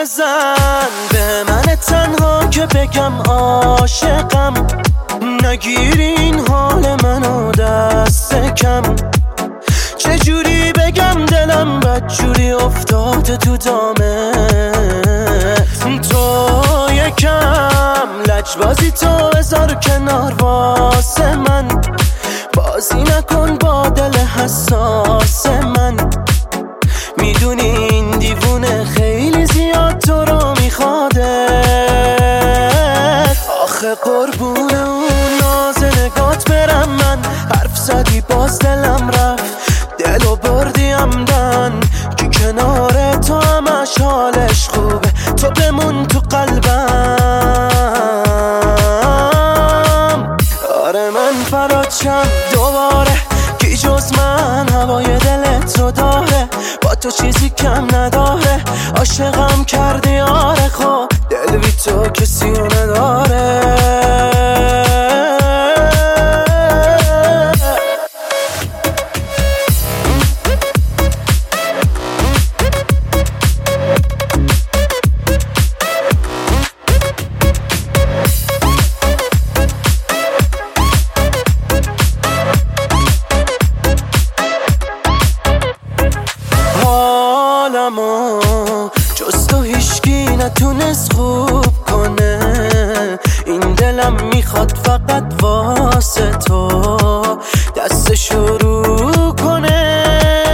بزن به من تنها که بگم عاشقم، نگیر این حال منو دست کم. چجوری بگم دلم بدجوری افتاده تو دامت. تو یکم لجبازی تو بذار کنار واسه من، بازی نکن با دل حساس من. میدونی این دیوونه خیلی زیاد تو رو میخواده. آخه قربون اون ناز نگات برم من، حرف زدی باز دلم رفت، دلو بردی عمدن که کنار تو همش حالش خوبه. تو بمون تو قلبم. آره من فراد شم دوباره، کی جز من هوای دلت رو داره. با تو چیزی کم نداره، عاشقم کردی آره. خب دل بی تو کسی رو نداره. حالمو جز تو هیچکی نتونست خوب کنه. این دلم میخواد فقط واسه تو دست شروع کنه.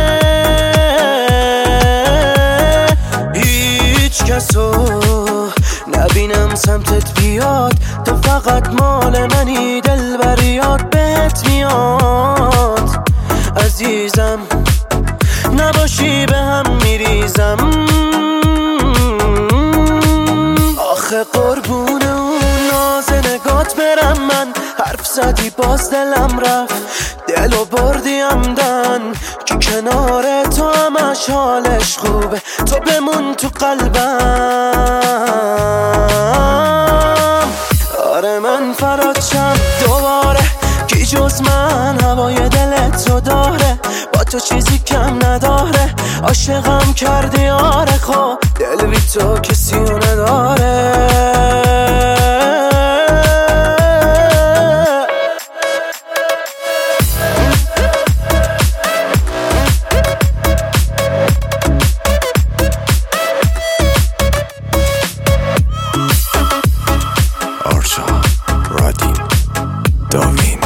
هیچ کسو نبینم سمتت بیاد، تو فقط مال منی. دل بر یاد بهت میاد عزیزم، نباشی به هم میریزم. آخه قربون اون ناز نگات برم من، حرف زدی باز دلم رفت، دلو بردی عمدن که کنار تو همش حالش خوبه. تو بمون تو قلبم. آره من فراد شم دوباره، کی جز من هوای دلت رو داره. با تو چیزی کم نداره، عاشقم کردی آره. خب دل بی تو کسی رو نداره. آرشا رادین داوین